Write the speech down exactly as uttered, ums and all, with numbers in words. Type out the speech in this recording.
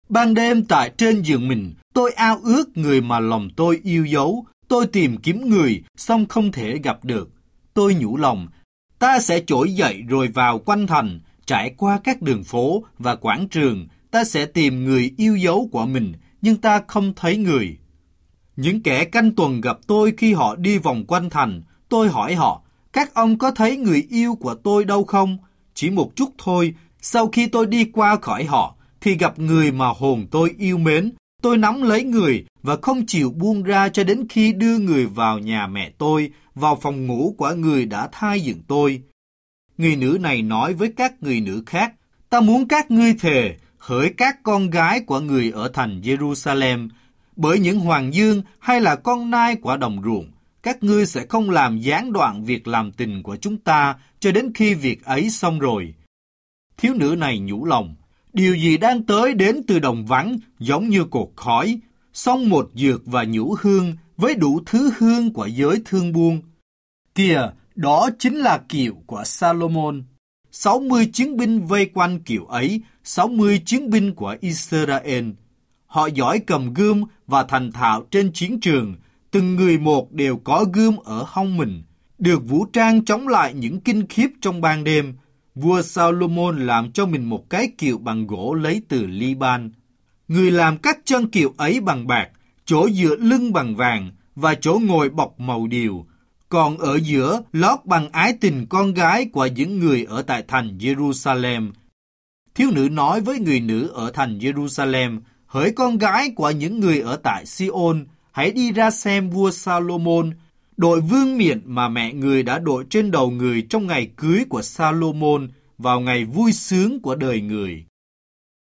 Ban đêm tại trên giường mình, tôi ao ước người mà lòng tôi yêu dấu. Tôi tìm kiếm người, song không thể gặp được. Tôi nhủ lòng, ta sẽ trỗi dậy rồi vào quanh thành, trải qua các đường phố và quảng trường. Ta sẽ tìm người yêu dấu của mình, nhưng ta không thấy người. Những kẻ canh tuần gặp tôi khi họ đi vòng quanh thành. Tôi hỏi họ, các ông có thấy người yêu của tôi đâu không? Chỉ một chút thôi, sau khi tôi đi qua khỏi họ, thì gặp người mà hồn tôi yêu mến. Tôi nắm lấy người và không chịu buông ra cho đến khi đưa người vào nhà mẹ tôi, vào phòng ngủ của người đã thai dựng tôi. Người nữ này nói với các người nữ khác, ta muốn các ngươi thề, hỡi các con gái của người ở thành Jerusalem, bởi những hoàng dương hay là con nai của đồng ruộng, các ngươi sẽ không làm gián đoạn việc làm tình của chúng ta cho đến khi việc ấy xong rồi. Thiếu nữ này nhủ lòng, điều gì đang tới đến từ đồng vắng giống như cột khói, xong một dược và nhũ hương với đủ thứ hương của giới thương buôn. Kìa, đó chính là kiệu của Salomon. sáu mươi chiến binh vây quanh kiệu ấy, sáu mươi chiến binh của Israel. Họ giỏi cầm gươm và thành thạo trên chiến trường, từng người một đều có gươm ở hông mình, được vũ trang chống lại những kinh khiếp trong ban đêm. Vua Salomon làm cho mình một cái kiệu bằng gỗ lấy từ Liban. Người làm các chân kiệu ấy bằng bạc, chỗ dựa lưng bằng vàng và chỗ ngồi bọc màu điều. Còn ở giữa lót bằng ái tình con gái của những người ở tại thành Jerusalem. Thiếu nữ nói với người nữ ở thành Jerusalem, hỡi con gái của những người ở tại Sion, hãy đi ra xem vua Salomon, đội vương miện mà mẹ người đã đội trên đầu người trong ngày cưới của Salomon vào ngày vui sướng của đời người.